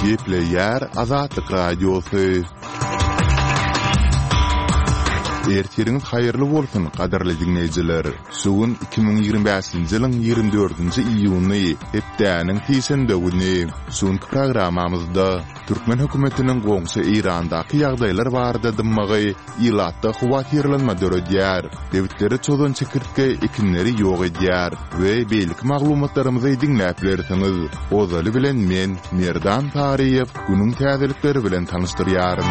Gepleyer Azatlyk Radiosu. Ertiriniz hayırlı bolsun, qadarly dinleyijiler. Sugun 2025-nji ýylyň 24-nji iýuny, hepdäniň tisende güni. Sugun programamyzda Türkmen hökümetiniň goňsy Irandaky ýagdaýlar barada dymmagy, ýylatda howat ýerlenme döredýär. Dewletleri çözün çekirtge ekinleri ýok edýär we beýlik maglumatlarymyzy dinläp bersiňiz. Ozaly bilen men Merdan Tariýew günüň täzelikleri bilen tanystyryarym.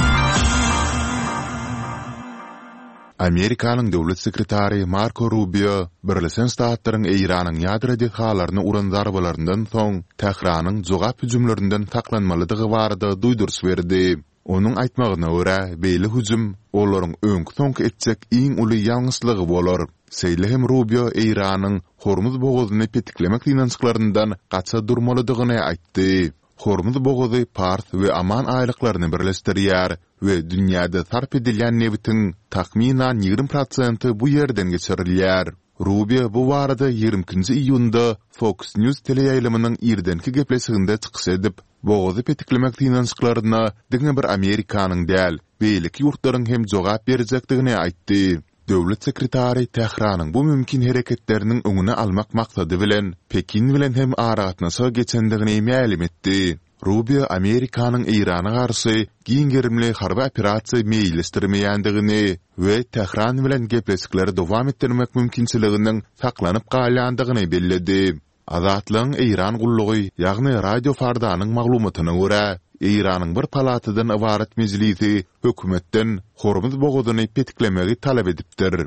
Amerikanyň döwlet sekretary Marco Rubio Birleşen Ştatlaryň Iranyň ýadro dehalaryny uran zarbalaryndan soň Tehranyň jogap hüjümlerinden saklanmalydygy barada duýdurys berdi. Onuň aýtmagyna görä, beýle hüjüm olaryň öňkü soňky etjek iň uly ýalňyslygy bolar. Seýlehem Rubio Iranyň Hormuz bogazyny petiklemek dinançyklaryndan gaça durmalydygyny aýtdy. Hormuz bogazy Pars we Aman aýlyklaryny birleşdirýär we dünýäde sarp edilýän nebitin tahminan 20% bu ýerden geçirilýär. Rubio bu barada 20-nji iýunda Fox News teleýaýlymynyň irdenki gepleşiginde çykyş edip, bogazy petiklemek dinançyklaryna diňe bir Amerikanyň däl, beýlik ýurtlaryň hem jogap berjekdigini aýtdy. Döwlet sekretary Tehranyň bu mümkin hereketleriniň öňüne almak maksady bilen Pekin bilen hem aragatnasy geçendigini ma'lum etdi. Rubio Amerikanyň Irana garşy giňgerimli harby operasiýa meýilestirmeýändigini we Tehran bilen gepleşikleri dowam etdirmek mümkinçiliginiň saklanyp galýandygyny bellädi. Azatlyň Iran gullugy, ýagny radio fardanyň maglumatyna görä, Iranyň bir palatydan ibaret mejlisi hökümetden Hormuz bogazyny petiklemegi talap edipdir.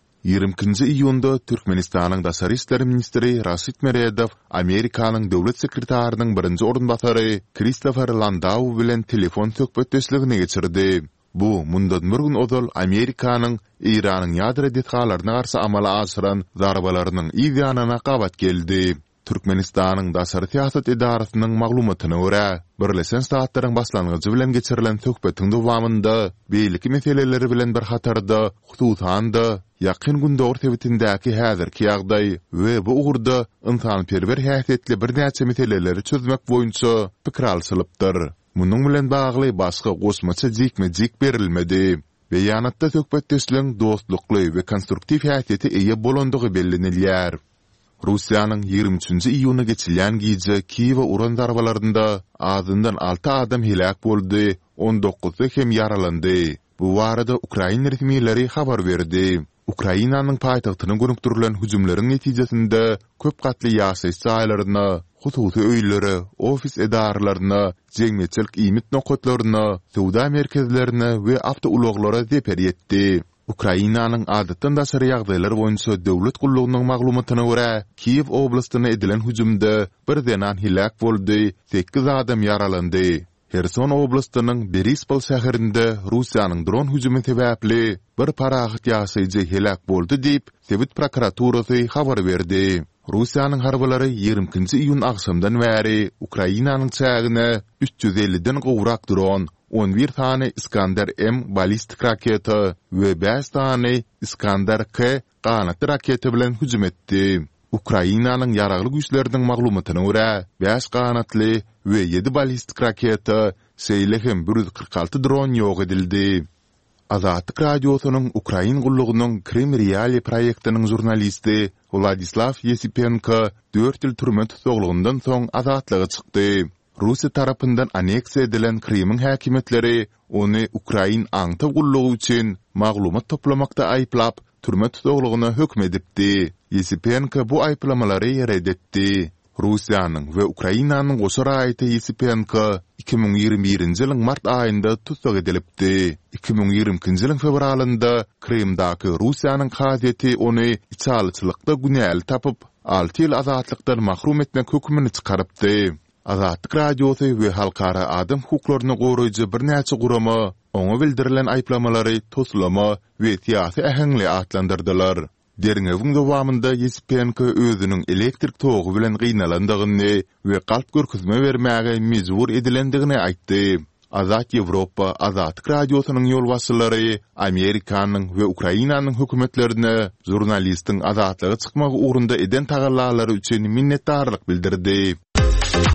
20-nji iýunda Türkmenistanyň Daşary işler ministri Raşid Meredow Amerikanyň döwlet sekretarynyň birinji orunbasary Christopher Landau bilen telefon söhbetdeşligini geçirdi. Bu mundan bir gün ozal Amerikanyň Iranyň ýadro dehalaryna garşy amala aşyran zarbalarynyň ýanyna gabat geldi. Türkmenistanyň Daşary siýasat idarasynyň maglumatyna görä, Birleşen Ştatlaryň başlangyjy bilen geçirilen söhbetiň dowamında beýlik meseleleri bilen bir hatarda, hususan da ýakyn günde ortabitindäki häzirki ýagdaý we bu ugurda insanperwer häsiýetli bir näçe meseleleri çözmek boýunça pikir alşylypdyr. Munyň bilen bagly başga gosmaça jikme-jik berilmedi. Beýanatda söhbetdeşligiň dostlukly we konstruktiv häsiýeti eýe bolandygy bellenilýär. Russiýanyň 23-nji iýuny geçilýän gije Kiýew uran zarbalarynda azyndan 6 adam helak boldy, 19-y hem yaralandy. Bu barada Ukraina resmiýetleri habar berdi. Ukrainanyň paýtagtyna gönükdirilen hüjümleriň netijesinde köp gatly ýaşaýyş saýlaryna, hususy öýlere, ofis edarlaryna, jeňmeçilik iýmit nokatlaryna, sowda merkezlerine we awtouloglara zeper ýetdi. Ukrainanyň adatdan daşary ýagdaýlar boýunça döwlet gullugynyň maglumatyna görä, Kiýew oblastyna edilen hüjümde bir denan helak boldy, 8 adam yaralandy. Herson oblastynyň Berispol şäherinde Russiýanyň dron hüjümi sebäpli bir paragat ýaşaýjy helak boldy diýip Sowet prokuraturasy habar berdi. Russiýanyň harbalary 20-nji iýun akşamdan bäri Ukrainanyň çägine 350-den gowrak dron, 11 tane Iskander M balistik raketa we 5 tane Iskander K ganatly raketa bilen hüjüm etdi. Ukrainanyň ýaragly güýçleriniň maglumatyna görä, 5 ganatly we 7 balistik raketa, seýlehem 146 dron ýok edildi. Azatlyk radiosynyň Ukrain gullugynyň Krim Reali proýektiniň jurnalisti Vladislav Yesipenko 4 ýyl türme tutuklygyndan soň azatlyga çykdy. Russiya tarapyndan aneksiýa edilen Krimiň häkimetleri ony Ukrain aňta gullugy üçin maglumat toplamakda aýplap, türme tutuklygyna hökm edipdi. Yesipenko bu aýplamalary reddetdi. Russiýanyň we Ukrainanyň goşa raýaty Yesipenko 2021-nji ýylyň mart aýynda tutuk edilipdi. 2020-nji ýylyň fevralynda Krimdaky Russiýanyň gazetesi ony içalçylykda günäli tapyp, 6 ýyl azatlykdan mahrum etmek hökmüni çykarypdy. Azatlyk radiosy we halkara adam hukuklaryny goraýjy bir näçe gurama oňa bildirilen aýplamalary toslama we tiýasy ähengli atlandyrdylar. Derňewiň dowamında Yesipenko özüniň elektrik togy bilen gynnalandygyny we galp görkezme bermäge mejbur edilendigini aýtdy. Azat Ýewropa Azatlyk radiosynyň ýolbaşçylary Amerikanyň we Ukrainanyň hökümetlerine jurnalistiň azatlyga çykmagy ugrunda eden tagallalary üçin minnetdarlyk bildirdi.